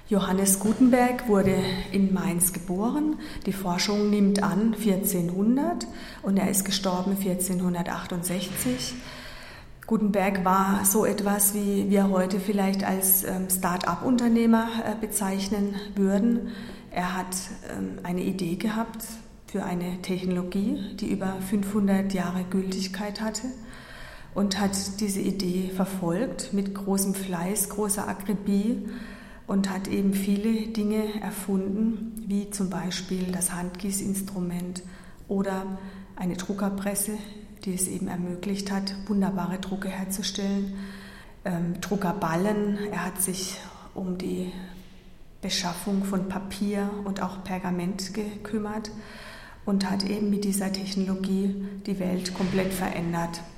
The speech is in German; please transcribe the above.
Johannes Gutenberg wurde in Mainz geboren. Die Forschung nimmt an 1400 und er ist gestorben 1468. Gutenberg war so etwas, wie wir heute vielleicht als Start-up-Unternehmer bezeichnen würden. Er hat eine Idee gehabt für eine Technologie, die über 500 Jahre Gültigkeit hatte und hat diese Idee verfolgt mit großem Fleiß, großer Akribie und hat eben viele Dinge erfunden, wie zum Beispiel das Handgießinstrument oder eine Druckerpresse, die es eben ermöglicht hat, wunderbare Drucke herzustellen. Druckerballen, er hat sich um die Beschaffung von Papier und auch Pergament gekümmert und hat eben mit dieser Technologie die Welt komplett verändert.